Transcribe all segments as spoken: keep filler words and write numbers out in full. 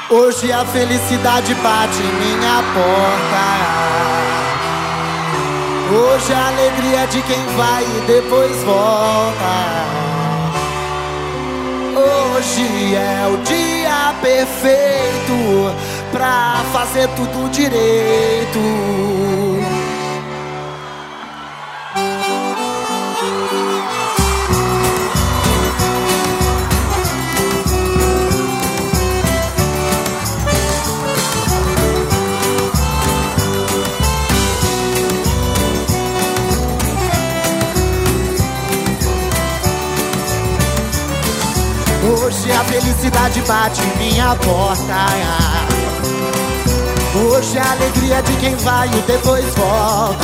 Hoje a felicidade bate em minha porta. Hoje a alegria de quem vai e depois volta. Hoje é o dia perfeito pra fazer tudo direito. Hoje a felicidade bate em minha porta. Hoje a alegria de quem vai e depois volta.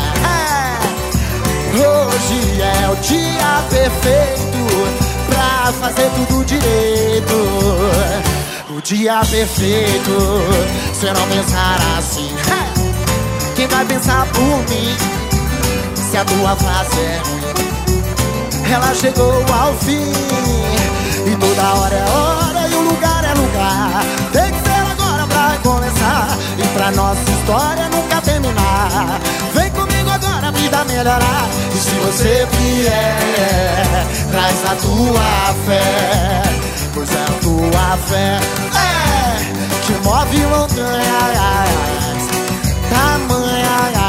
Hoje é o dia perfeito pra fazer tudo direito. O dia perfeito, se eu não pensar assim, quem vai pensar por mim? Se a tua frase é ruim, ela chegou ao fim. E toda hora é hora e o lugar é lugar. Tem que ser agora pra começar e pra nossa história nunca terminar. Vem comigo agora, a vida melhorar. E se você vier, traz a tua fé, pois é a tua fé é, que move montanhas, tamanha.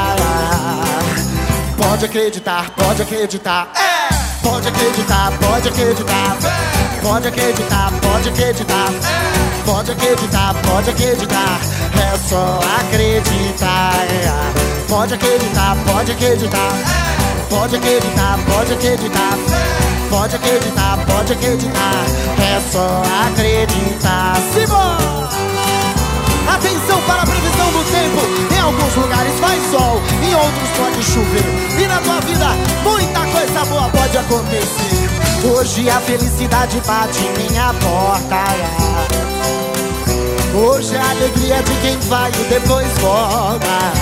Pode acreditar, pode acreditar, é. Pode acreditar, pode acreditar, pode acreditar, pode acreditar, pode acreditar, pode acreditar, é só acreditar. Pode acreditar, pode acreditar, pode acreditar, pode acreditar, pode acreditar, pode acreditar, é só acreditar. Simbora! Atenção para a previsão do tempo. Em alguns lugares faz sol, em outros pode chover. E na tua vida muita coisa boa pode acontecer. Hoje a felicidade bate em minha porta. Hoje a alegria de quem vai e depois volta.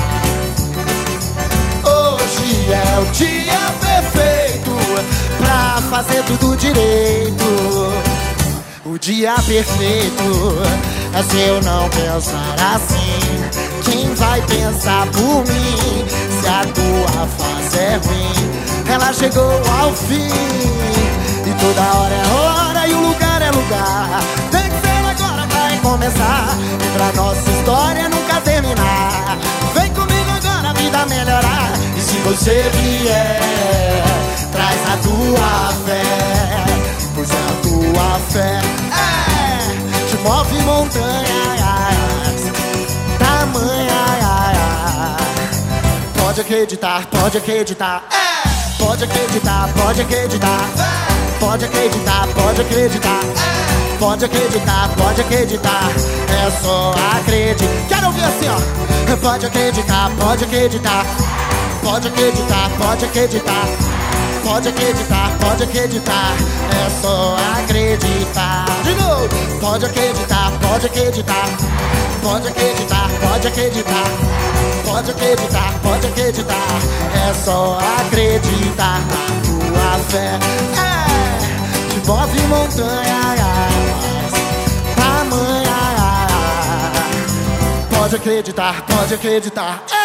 Hoje é o dia perfeito pra fazer tudo direito. O dia perfeito é se eu não pensar assim. Quem vai pensar por mim? Se a tua fase é ruim, ela chegou ao fim. E toda hora é hora e o lugar é lugar. Tem que ser agora pra começar e pra nossa história nunca terminar. Vem comigo agora, a vida melhorar. E se você vier, traz a tua fé, pois é a tua fé é, que move montanhas, tamanha. Pode acreditar, pode acreditar, é. Pode acreditar, pode acreditar, pode acreditar, pode acreditar, pode acreditar, pode acreditar, é só acreditar. Quero ouvir assim, ó. Pode acreditar, pode acreditar, pode acreditar, pode acreditar, pode acreditar, pode acreditar, é só acreditar. De novo. Pode acreditar, pode acreditar, pode acreditar, pode acreditar, pode acreditar, pode acreditar, é só acreditar na tua fé é, que move montanhas, tamanha. Pode acreditar, pode acreditar, é.